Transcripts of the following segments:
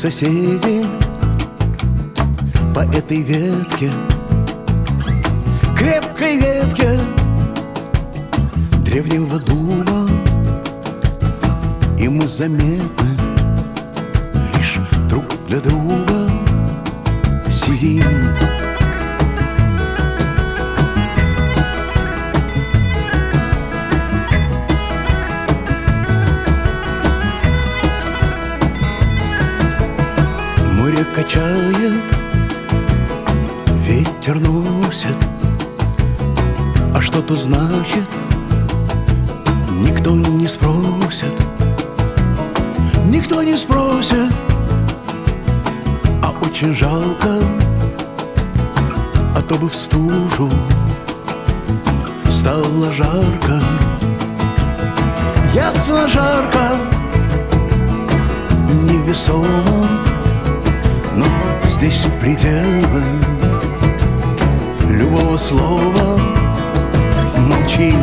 соседи по этой ветке, крепкой ветке древнего дуба, и мы заметны лишь друг для друга сидим. Море качает, ветер носит, а что то значит, никто не спросит. Никто не спросит, а очень жалко, а то бы в стужу стало жарко. Ясно жарко и невесомо, но здесь пределы любого слова. Молчи.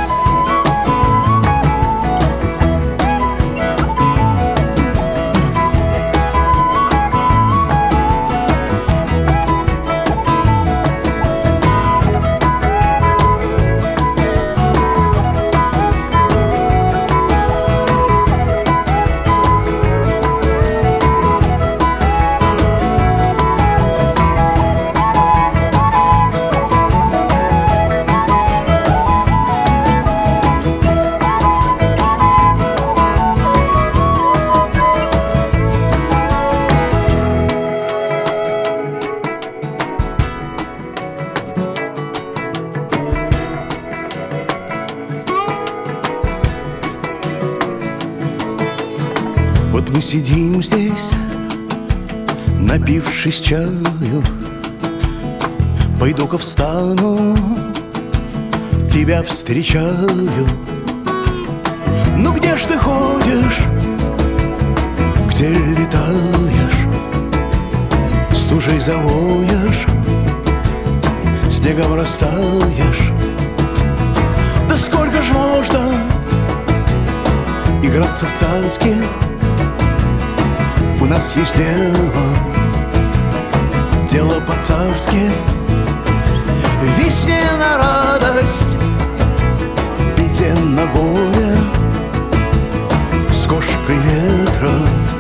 Вот мы сидим здесь, напившись чаю. Пойду-ка встану, тебя встречаю. Ну где ж ты ходишь, где летаешь, стужей завоешь, снегом растаешь? Да сколько ж можно играться в цацки? У нас есть дело по-царски. Весне на радость, беде на горе, с кошкой ветра